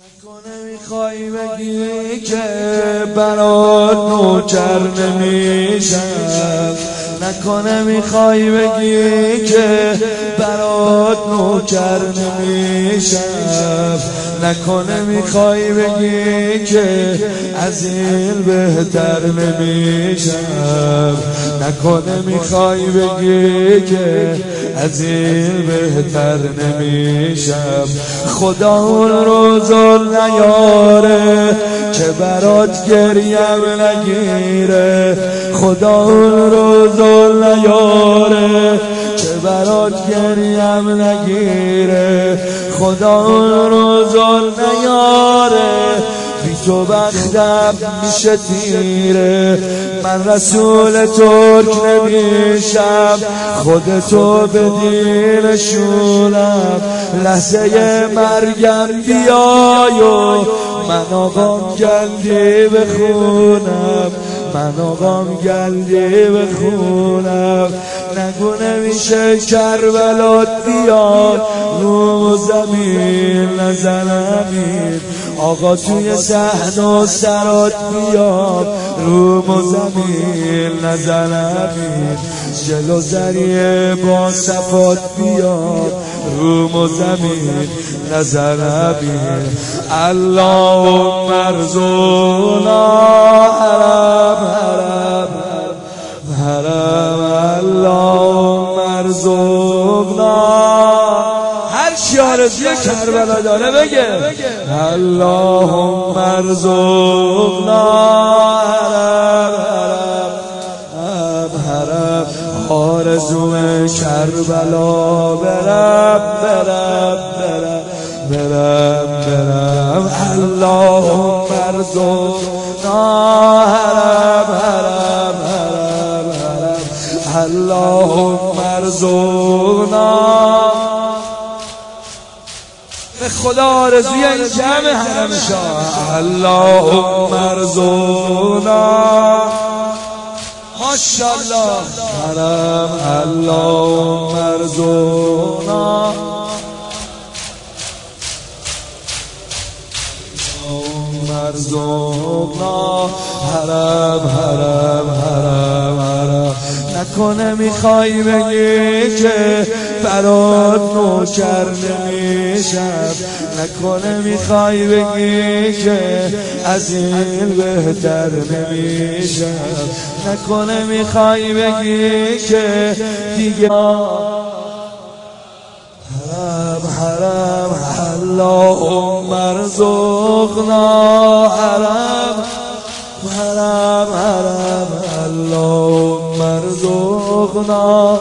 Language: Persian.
نکنه میخوای بگی که برات نوکر نمیشم، نکنه میخوای بگی که برات نوکر نمیشم، نکنه میخوای بگی که از این بهتر نمیشم، نکنه میخوای بگی که از این بهتر نمیشم. خدا اون روزو نیاره که برات گریم نگیره، خدا اون روزو نیاره که برات گریم نگیره، خدا اون روزو نیاره بی تو بختم میشه تیره. من رسول ترک نمیشم، خودتو بدینشونم، لحظه مرگم بیای و من آقام گندی بخونم، من آقام گندی بخونم. نگو نمیشه کربلات بیاد رو زمین نزنمین، آقا توی صحن و سرات بیاد رو زمین نزنمین، جلو ذریعه با صفات بیاد رو زمین نزنمین. اللهم ارزقنا حرم حرم حرم، اللهم ارزقنا، هر چی آرزوی کربلا داره بگه اللهم ارزقنا حرم حرم حرم، آرزو کربلا برم برم برم برم برم. اللهم ارزقنا حرم حرم حرم حرم، اللهم ارزقنا. به خدا آرزوی این جمع حرم شاه، اللهم ارزقنا ماشاءالله حرم، اللهم ارزقنا، اللهم ارزقنا حرم حرم حرم حرم. نکنه میخوای بگی که برات نوکر نمیشم، نکنه میخوای بگی که از این بهتر نمیشم، نکنه میخوای بگی که دیگه حرم حرم. اللهم ارزقنا حرم حرم حرم، اللهم ارزقنا.